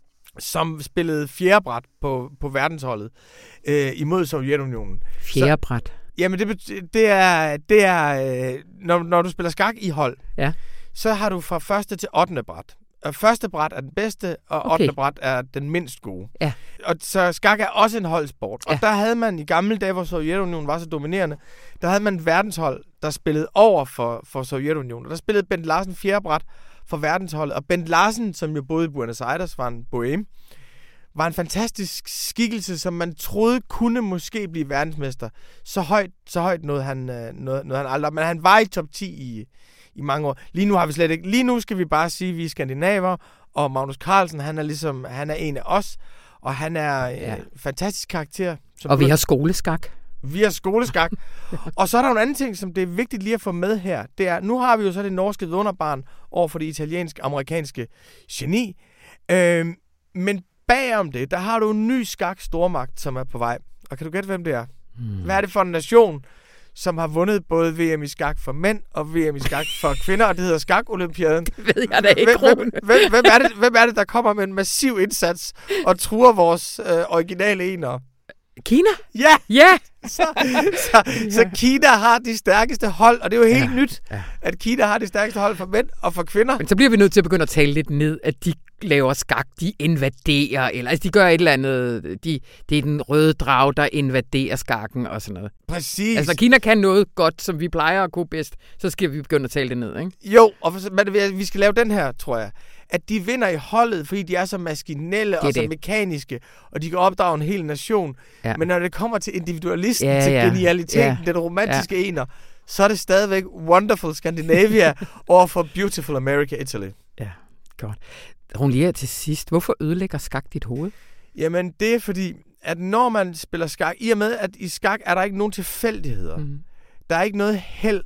som spillede fjerdebræt på, på verdensholdet øh, imod Sovjetunionen. Fjerdebræt? Jamen det, det er, det er øh, når, når du spiller skak i hold, ja. så har du fra første til ottende bræt. Og første bræt er den bedste, og okay. ottende bræt er den mindst gode. Ja. Og så skak er også en holdsport. Ja. Og der havde man i gamle dage, hvor Sovjetunionen var så dominerende, der havde man et verdenshold, der spillede over for, for Sovjetunionen. Og der spillede Bent Larsen fjerde bræt for verdensholdet. Og Bent Larsen, som jo boede i Buenos Aires, var en bohem, var en fantastisk skikkelse, som man troede kunne måske blive verdensmester. Så højt, så højt nåede han, noget, noget han aldrig. Men han var i top ti i i mange år. Lige nu har vi slet ikke. Lige nu skal vi bare sige, at vi er skandinaver, og Magnus Carlsen, han er ligesom, han er en af os, og han er ja. en fantastisk karakter. Som og vi har skoleskak. Vi har skoleskak. Og så er der en anden ting, som det er vigtigt lige at få med her. Det er, nu har vi jo så det norske vidunderbarn over for det italiensk-amerikanske geni. Øhm, men bagom det, der har du en ny skak-stormagt, som er på vej. Og kan du gætte, hvem det er? Hmm. Hvad er det for en nation, som har vundet både V M i skak for mænd og V M i skak for kvinder, og det hedder Skak-olympiaden. Det ved jeg da ikke, hvem, hvem, hvem, hvem, er det, hvem er det, der kommer med en massiv indsats og truer vores øh, originale enere? Kina? Ja! Ja! så, så, ja. så Kina har de stærkeste hold, og det er jo helt ja. nyt, ja. at Kina har de stærkeste hold for mænd og for kvinder. Men så bliver vi nødt til at begynde at tale lidt ned, at de laver skak, de invaderer, eller altså de gør et eller andet, de, det er den røde drag, der invaderer skakken og sådan noget. Præcis. Altså Kina kan noget godt, som vi plejer at kunne bedst, så skal vi begynde at tale det ned, ikke? Jo, og men vi skal lave den her, tror jeg, at de vinder i holdet, fordi de er så maskinelle og så mekaniske, og de kan opdrage en hel nation. Ja. Men når det kommer til individualisten, ja, til ja. genialiteten, ja. den romantiske ja. ener, så er det stadigvæk Wonderful Scandinavia over for Beautiful America Italy. Ja, godt. Rune, lige til sidst, hvorfor ødelægger skak dit hoved? Jamen, det er fordi, at når man spiller skak, i og med, at i skak er der ikke nogen tilfældigheder. Mm. Der er ikke noget held.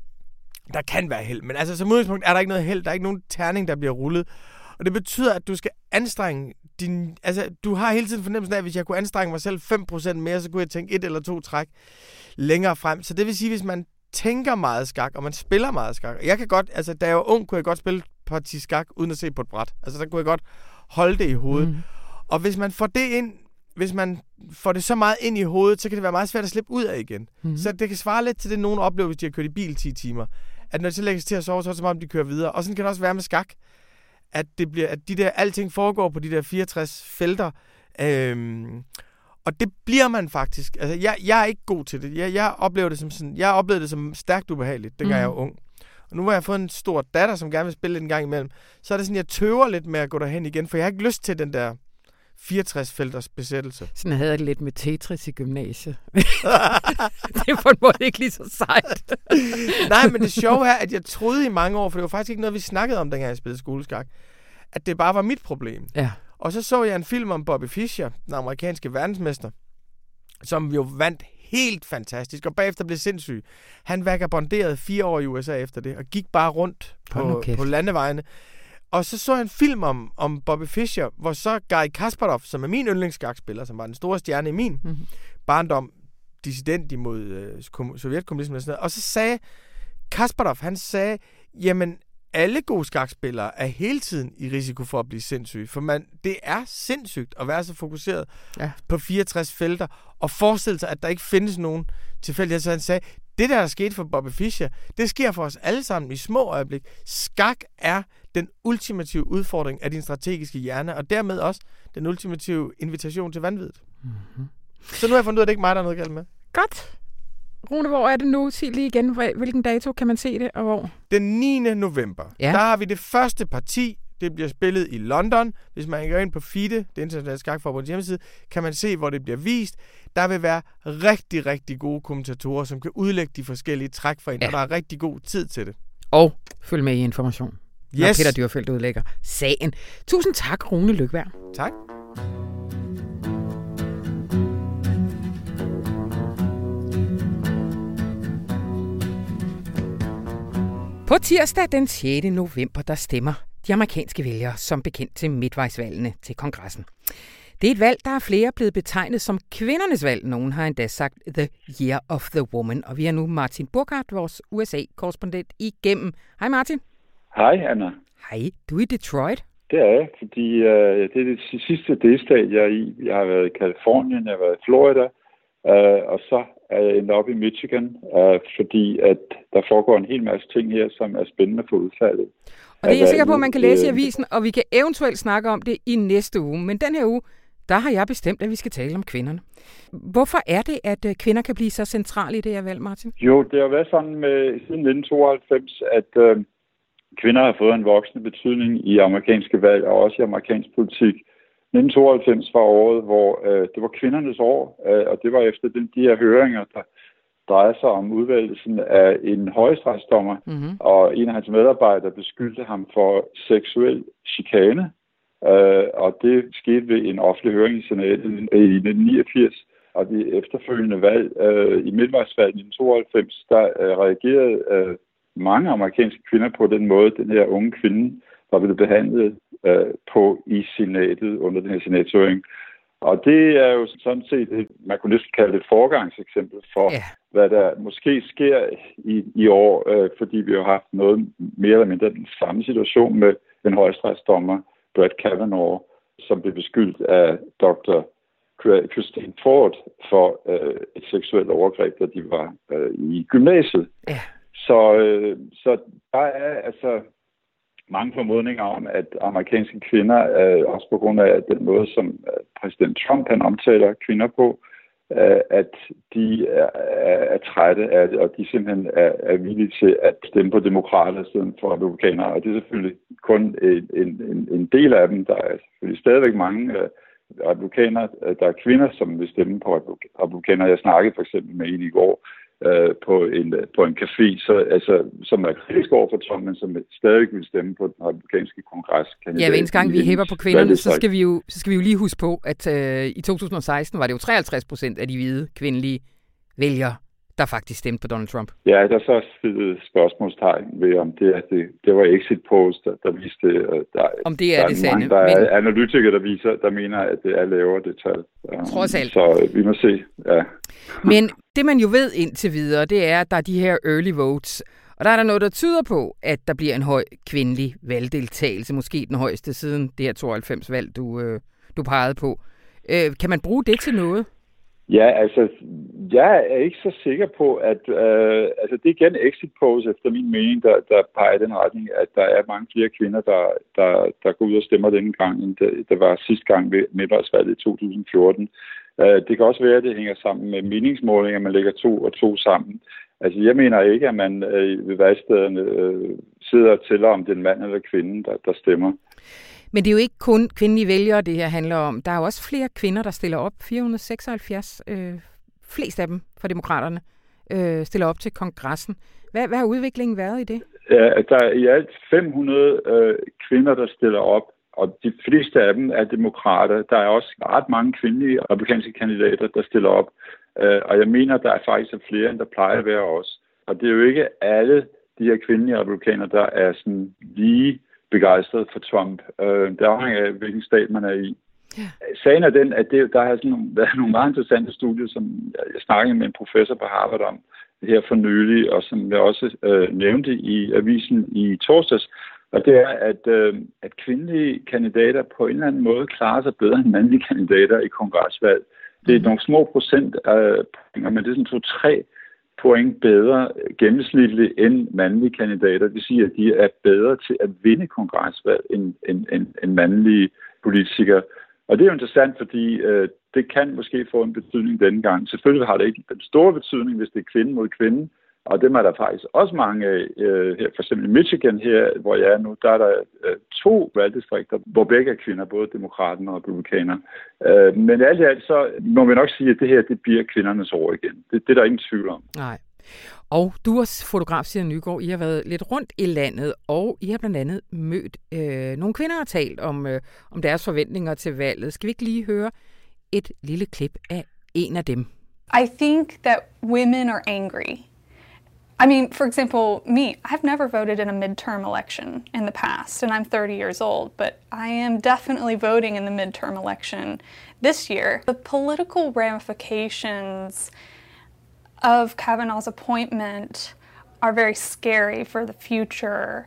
Der kan være held, men altså som udgangspunkt er der ikke noget held. Der er ikke nogen terning, der bliver rullet. Og det betyder, at du skal anstrenge din... Altså, du har hele tiden fornemmelsen af, at hvis jeg kunne anstrenge mig selv fem procent mere, så kunne jeg tænke et eller to træk længere frem. Så det vil sige, hvis man tænker meget skak, og man spiller meget skak. Jeg kan godt... Altså, da jeg var ung, kunne jeg godt spille parti skak, uden at se på et bræt. Altså, der kunne jeg godt holde det i hovedet. Mm. Og hvis man får det ind, hvis man får det så meget ind i hovedet, så kan det være meget svært at slippe ud af igen. Mm. Så det kan svare lidt til det, nogen oplever, hvis de har kørt i bil ti timer. At når de så lægges til at sove, så er det som om, de kører videre. Og sådan kan det også være med skak. At, det bliver, at de der, alting foregår på de der fireogtres felter. Øhm, og det bliver man faktisk. Altså, jeg, jeg er ikke god til det. Jeg, jeg oplever det som sådan, jeg oplevede det som stærkt ubehageligt, dengang mm. jeg var ung. Og nu har jeg fået en stor datter, som gerne vil spille en gang imellem. Så er det sådan, jeg tøver lidt med at gå derhen igen, for jeg har ikke lyst til den der fireogtres felters besættelse. Sådan havde jeg det lidt med Tetris i gymnasiet. Det er på en måde ikke lige så sejt. Nej, men det sjove er, at jeg troede i mange år, for det var faktisk ikke noget, vi snakkede om, dengang jeg spillede skoleskak, at det bare var mit problem. Ja. Og så så jeg en film om Bobby Fischer, den amerikanske verdensmester, som jo vandt helt fantastisk, og bagefter blev sindssyg. Han vagabonderede fire år i U S A efter det, og gik bare rundt på, på landevejene. Og så så jeg en film om, om Bobby Fischer, hvor så Garry Kasparov, som er min yndlingsskakspiller, som var den store stjerne i min mm-hmm. barndom, dissident imod øh, sovjetkommunismen og sådan noget. Og så sagde Kasparov, han sagde, jamen alle gode skakspillere er hele tiden i risiko for at blive sindssyge. For man, det er sindssygt at være så fokuseret ja. på fireogtres felter, og forestille sig, at der ikke findes nogen tilfældighed. Så han sagde, det der er sket for Bobby Fischer, det sker for os alle sammen i små øjeblik. Skak er den ultimative udfordring af din strategiske hjerne, og dermed også den ultimative invitation til vanviddet. Mm-hmm. Så nu har jeg fundet ud af, at det ikke er mig, der er noget galt med. Godt. Rune, hvor er det nu? Sig lige igen, hvilken dato kan man se det, og hvor? Den niende november. Ja. Der har vi det første parti. Det bliver spillet i London. Hvis man går ind på FIDE, det internationale skakforbunds hjemmeside, kan man se, hvor det bliver vist. Der vil være rigtig, rigtig gode kommentatorer, som kan udlægge de forskellige træk for en, ja. og der er rigtig god tid til det. Og følg med i information, yes. når Peter Dyrfeldt udlægger sagen. Tusind tak, Rune Lykværk. Tak. På tirsdag den sjette november, der stemmer de amerikanske vælgere som bekendt til midtvejsvalgene til kongressen. Det er et valg, der er flere blevet betegnet som kvindernes valg. Nogen har endda sagt The Year of the Woman. Og vi har nu Martin Burkhardt, vores U S A-korrespondent, igennem. Hej Martin. Hej Anna. Hej, du er i Detroit. Det er jeg, fordi øh, det er det sidste delstat, jeg er i. Jeg har været i Kalifornien, jeg har været i Florida, øh, og så er jeg endt op i Michigan, øh, fordi at der foregår en hel masse ting her, som er spændende for udfaldet. Og det er jeg sikker på, at man kan læse i avisen, og vi kan eventuelt snakke om det i næste uge. Men den her uge, der har jeg bestemt, at vi skal tale om kvinderne. Hvorfor er det, at kvinder kan blive så centrale i det her valg, Martin? Jo, det har været sådan med siden nitten tooghalvfems, at øh, kvinder har fået en voksende betydning i amerikanske valg, og også i amerikansk politik. nitten tooghalvfems var året, hvor øh, det var kvindernes år, øh, og det var efter den, de her høringer, der drejer sig om udvælgelsen af en højesteretsdommer, mm-hmm. og en af hans medarbejdere beskyldte ham for seksuel chikane. Uh, og det skete ved en offentlig høring i senatet i nitten niogfirs, og det efterfølgende valg uh, i midtvejsvalget i nitten tooghalvfems, der uh, reagerede uh, mange amerikanske kvinder på den måde, den her unge kvinde var blevet behandlet uh, på i senatet under den her senatshøring. Og det er jo sådan set, et, man kunne næsten kalde det et foregangseksempel for, yeah. hvad der måske sker i, i år, uh, fordi vi har haft noget mere eller mindre den samme situation med en højesteretsdommer, Brett Kavanaugh, som blev beskyldt af doktor Christine Ford for øh, et seksuelt overgreb, da de var øh, i gymnasiet. Ja. Så, øh, så der er altså mange formodninger om, at amerikanske kvinder, øh, også på grund af den måde, som øh, præsident Trump han omtaler kvinder på, øh, at de er, er, er trætte af det, og de simpelthen er, er villige til at stemme på demokrater i stedet for republikanere. Og det er selvfølgelig kun en, en, en del af dem. Der er selvfølgelig stadigvæk mange øh, republikanere, der er kvinder, som vil stemme på republikanere. Jeg snakkede for eksempel med en i går øh, på, en, på en café, så, altså, som er kritisk over for Trump, men som stadig vil stemme på den republikanske kongres. Ja, hver eneste gang vi hæpper på kvinderne, så skal vi jo, så skal vi jo lige huske på, at øh, i to tusind og seksten var det jo treoghalvtreds procent af de hvide kvindelige vælgere, der faktisk stemte på Donald Trump. Ja, der er så stillet spørgsmålstegn ved, om det er det, det var exit polls, der, der viste, der, om det er der det sande. Der er men... analytikere, der viser, der mener, at det er lavere det tal. Trods alt. Så vi må se, ja. Men det man jo ved indtil videre, det er, at der er de her early votes, Og der er der noget, der tyder på, at der bliver en høj kvindelig valgdeltagelse, måske den højeste siden det her tooghalvfems valg, du, øh, du pegede på. Øh, kan man bruge det til noget? Ja, altså, jeg er ikke så sikker på, at øh, altså, det er igen exit polls, efter min mening, der, der peger i den retning, at der er mange flere kvinder, der, der, der går ud og stemmer denne gang, end det, der var sidste gang ved midtvejsvalget i to tusind fjorten. Øh, det kan også være, at det hænger sammen med meningsmålinger, man lægger to og to sammen. Altså, jeg mener ikke, at man øh, ved valgstederne øh, sidder og tæller, om det er en mand eller kvinde, der, der stemmer. Men det er jo ikke kun kvindelige vælgere, det her handler om. Der er jo også flere kvinder, der stiller op. fire hundrede seksoghalvfjerds, øh, flest af dem fra demokraterne, øh, stiller op til kongressen. Hvad, hvad har udviklingen været i det? Ja, der er i alt fem hundrede øh, kvinder, der stiller op, og de fleste af dem er demokrater. Der er også ret mange kvindelige republikanske kandidater, der stiller op. Øh, og jeg mener, der er faktisk flere, end der plejer at være også. Og det er jo ikke alle de her kvindelige republikanere, der er sådan lige begejstret for Trump. Øh, det afhænger af, hvilken stat man er i. Ja. Sagen er den, at det, der har sådan nogle, der er nogle meget interessante studier, som jeg snakkede med en professor på Harvard om her for nylig, og som jeg også øh, nævnte i avisen i torsdags. Og det er, at, øh, at kvindelige kandidater på en eller anden måde klarer sig bedre end mandlige kandidater i kongresvalg. Det er nogle små procent af point, men det er sådan to-tre point bedre gennemsnitligt end mandlige kandidater. Det vil sige, at de er bedre til at vinde kongresvalg end, end, end, end mandlige politikere. Og det er jo interessant, fordi øh, det kan måske få en betydning denne gang. Selvfølgelig har det ikke den store betydning, hvis det er kvinde mod kvinde. Og dem er der faktisk også mange af. Øh, her, for eksempel i Michigan, her, hvor jeg er nu, der er der øh, to valgdistrikter, hvor begge er kvinder, både demokraten og republikaner. Øh, men alt i alt, så må vi nok sige, at det her, det bliver kvindernes år igen. Det, det er der ingen tvivl om. Nej. Og du er fotograf, siger Nygaard. I har været lidt rundt i landet, og I har blandt andet mødt øh, nogle kvinder og talt om, øh, om deres forventninger til valget. Skal vi ikke lige høre et lille klip af en af dem? I think that women are angry. I mean, for example, me, I've never voted in a midterm election in the past, and I'm thirty years old, but I am definitely voting in the midterm election this year. The political ramifications of Kavanaugh's appointment are very scary for the future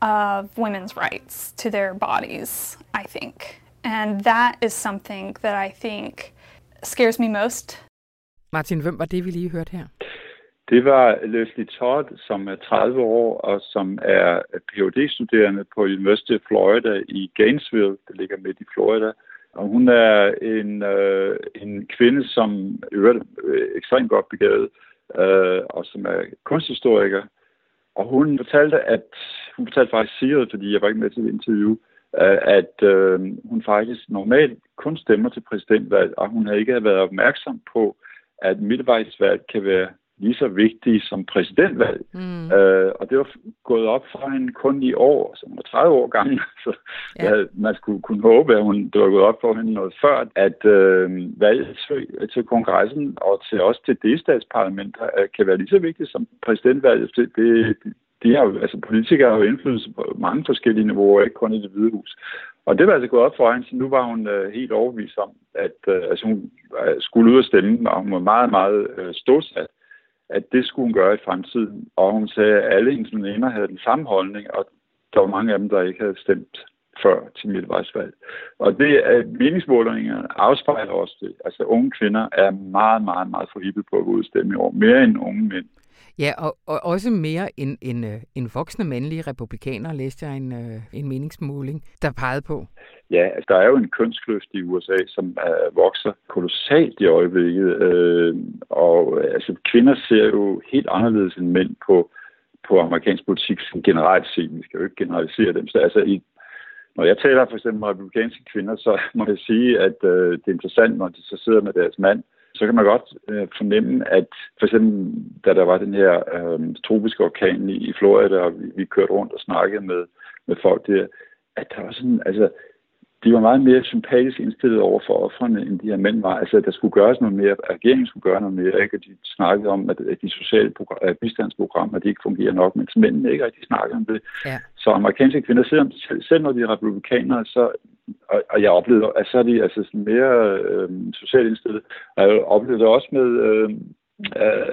of women's rights to their bodies, I think. And that is something that I think scares me most. Martin, hvem var det, vi lige hørte her? Det var Leslie Todd, som er tredive år og som er P H D-studerende på University of Florida i Gainesville, der ligger midt i Florida. Og hun er en, øh, en kvinde, som er ekstremt godt begavet, øh, og som er kunsthistoriker. Og hun fortalte, at hun fortalte faktisk Sigrid, fordi jeg var ikke med til et interview, øh, at øh, hun faktisk normalt kun stemmer til præsidentvalg, og hun har ikke været opmærksom på, at midtvejsvalg kan være lige så vigtige som præsidentvalg. Mm. Øh, og det var gået op for hende kun i år, som var tredive år gammel. Så ja. Ja, man skulle kunne håbe, at hun, det var gået op for hende noget før, at øh, valget til, til kongressen og til også til delstatsparlamenter øh, kan være lige så vigtigt som præsidentvalget. Det, det, de har jo, altså politikere har jo indflydelse på mange forskellige niveauer, ikke kun i Det Hvide Hus. Og det var altså gået op for hende, så nu var hun øh, helt overbevist om, at øh, altså, hun øh, skulle ud og stemme, og hun var meget, meget øh, stålsat, at det skulle hun gøre i fremtiden. Og hun sagde, at alle hendes veninder havde den samme holdning, og der var mange af dem, der ikke havde stemt før til midtvejsvalg. Og det er meningsmålingerne afspejler også det. Altså unge kvinder er meget, meget, meget forhippet på at gå ud og stemme i år. Mere end unge mænd. Ja, og, og også mere end, end, end voksne mandlige republikanere, læste jeg en, en meningsmåling, der pegede på. Ja, altså, der er jo en kønskløft i U S A, som uh, vokser kolossalt i øjeblikket. Uh, og altså, kvinder ser jo helt anderledes end mænd på, på amerikansk politik som generelt set. Vi skal jo ikke generalisere dem. Så altså, i, når jeg taler for eksempel med republikanske kvinder, så må jeg sige, at uh, det er interessant, når de så sidder med deres mand, så kan man godt øh, fornemme, at for eksempel, da der var den her øh, tropiske orkan i, i Florida, og vi, vi kørte rundt og snakkede med, med folk der, at der var sådan, altså, de var meget mere sympatisk indstillet over for offrene, end de her mænd var. Altså, at der skulle gøres noget mere, at regeringen skulle gøre noget mere, ikke? Og de snakkede om, at, at de sociale program, bistandsprogrammer, de ikke fungerer nok, mens mændene ikke rigtig snakkede om det. Ja. Så amerikanske kvinder, selv, selv når de er republikanere, så Og, og jeg oplevede, at så er de altså sådan mere øh, socialt indstillet. Og jeg oplevede det også med, øh,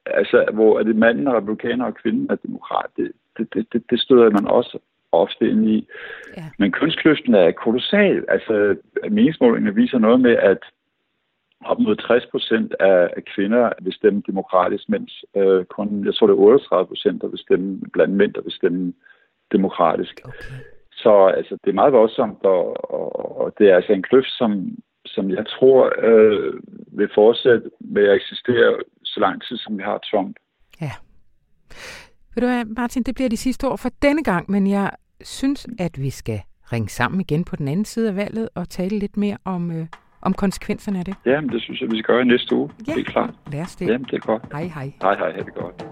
altså, hvor er det manden er republikaner og kvinden er demokrat, det, det, det, det støder man også ofte ind i. Ja. Men kønskløften er kolossal. Altså, meningsmålingerne viser noget med, at op mod tres procent af kvinder vil stemme demokratisk, mens øh, kun, jeg tror det er otteogtredive procent, der vil stemme, blandt mænd, der vil stemme demokratisk. Okay. Så altså, det er meget voldsomt, og, og, og det er altså en kløft, som, som jeg tror øh, vil fortsætte med at eksistere så lang tid, som vi har Trump. Ja. Ved du hvad, Martin, det bliver de sidste ord for denne gang, men jeg synes, at vi skal ringe sammen igen på den anden side af valget og tale lidt mere om, øh, om konsekvenserne af det. Jamen, det synes jeg, vi skal gøre i næste uge. Ja, det er klart. Lad os det. Jamen, det er godt. Hej, hej. Hej, hej, ha' det godt.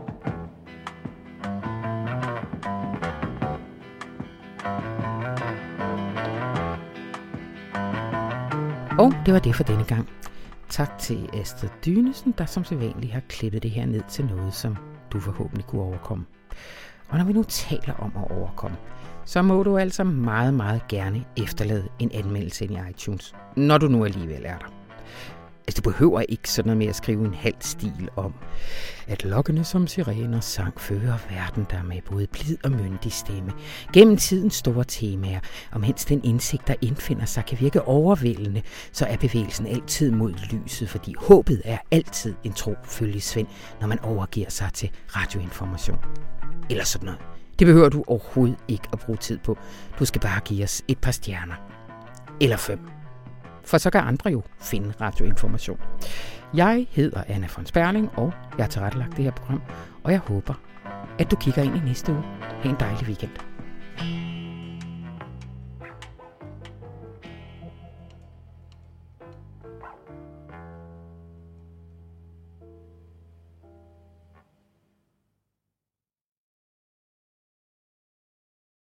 Og det var det for denne gang. Tak til Astrid Dynesen, der som sædvanligt har klippet det her ned til noget, som du forhåbentlig kunne overkomme. Og når vi nu taler om at overkomme, så må du altså meget, meget gerne efterlade en anmeldelse ind i iTunes, når du nu alligevel er der. Altså, du behøver ikke sådan noget med at skrive en halv stil om, at lokkende som sirener sang fører verden der med både blid og myndig stemme. Gennem tidens store temaer, og mens den indsigt, der indfinder sig, kan virke overvældende, så er bevægelsen altid mod lyset, fordi håbet er altid en tro følgesvend, når man overgiver sig til radioinformation. Eller sådan noget. Det behøver du overhovedet ikke at bruge tid på. Du skal bare give os et par stjerner. Eller fem. For så kan andre jo finde radioinformation. Jeg hedder Anna von Sperling, og jeg har tilrettelagt det her program, og jeg håber, at du kigger ind i næste uge. Ha' en dejlig weekend.